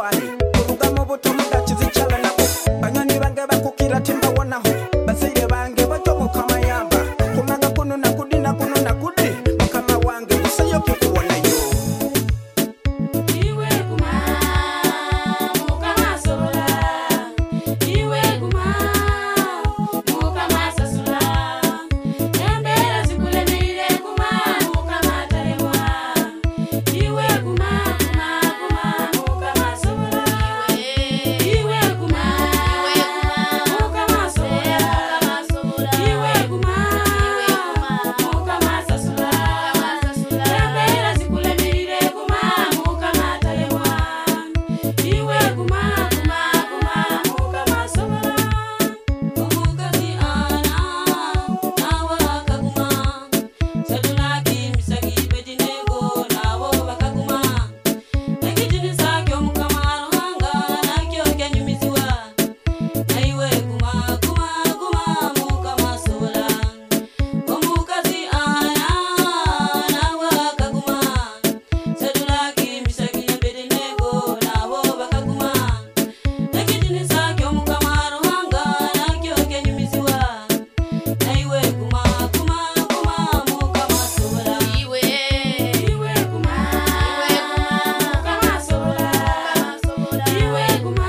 wari urugamo buto mudakiza icyala nabo banyoni bange bakukira timba wonaho basire bange bato mukama yamba kunaga kuno na kudi na kuno na kudi mukama wange usayo kikuona yo iwe kuma mukama sola iwe kuma mukama sasula embera zikulemire kuma mukama tarewa iwe kuma mukama sola iwe kuma mukama sola iwe kuma mukama sasula embera zikulemire kuma mukama tarewa iwe kuma mukama sola umukazi ana nawe akaguma sadulaki misagi bejinego nabo bakaguma ekijini sakyo mukama ruhanga nakyo kenyumiziwa naiwe kuma mukama sola umukazi ana nawe akaguma sadulaki misagi bejinego nabo bakaguma ekijini sakyo mukama ruhanga nakyo kenyumiziwa naiwe kuma mukama sola iwe kuma mukama sola iwe kuma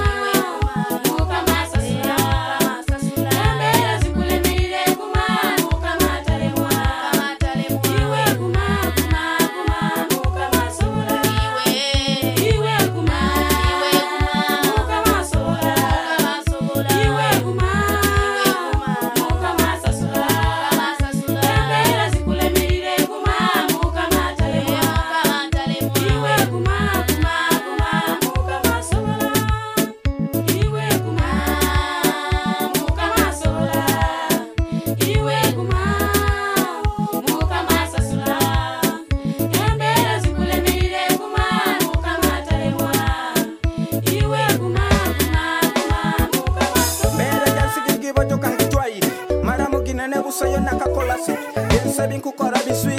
mukama sasula embera zikulemire kuma mukama tarewa iwe kuma mukama sola iwe kuma mukama sola iwe kuma mukama sasula embera zikulemire kuma mukama tarewa iwe kuma mukama sola iwe kuma mukama sola iwe kuma mukama sasula embera zikulemire kuma mukama tarewa iwe kuma mukama sola mbere yansigigi boto kangitwaire mara mugina ne busayo nakakolasi yensabi nkukora biswi